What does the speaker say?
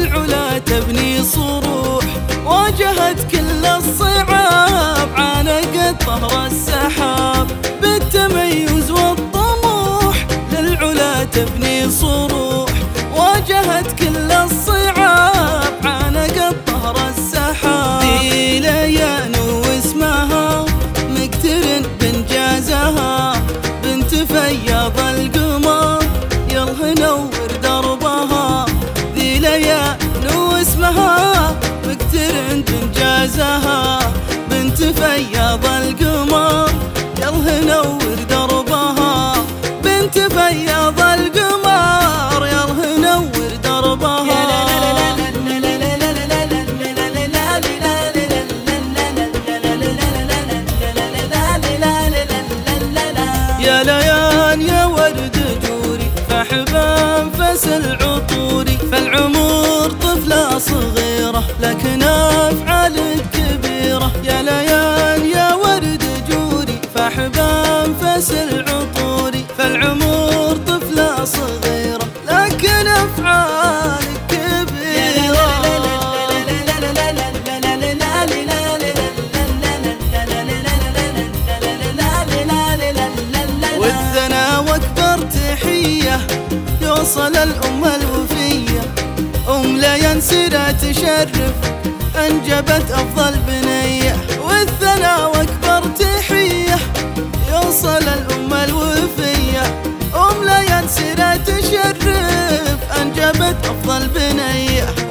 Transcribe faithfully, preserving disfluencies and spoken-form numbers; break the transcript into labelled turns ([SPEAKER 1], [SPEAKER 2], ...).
[SPEAKER 1] للعلا تبني صروح، واجهت كل الصعاب عانقت ظهر السحاب، بالتميز والطموح للعلا تبني صروح، واجهت كل الصعاب عانقت ظهر السحاب. ذي ليان واسمها مقترن بانجازها، بنت فياض القمر يلا نور دربها. ذي ليان واسمها مقترن بانجازها، بنت فياض القمر يلا نور دربها، بنت فياض القمر يلا نور دربها. يا ليان يا ورد جوري فحبان فسل عطوري، فالعمر طفلة صغيرة لكن أفعالك كبيرة. يا ليان يا ورد جوري فحبان فسل عطوري، فالعمر طفلة صغيرة لكن أفعالك كبيرة. والثنا واكبر تحية يوصل الأم الوفية، أم ليان سيرة تشرف أنجبت أفضل بنية. والثنا واكبر تحية يوصل الأم الوفية، أم ليان سيرة تشرف أنجبت أفضل بنية.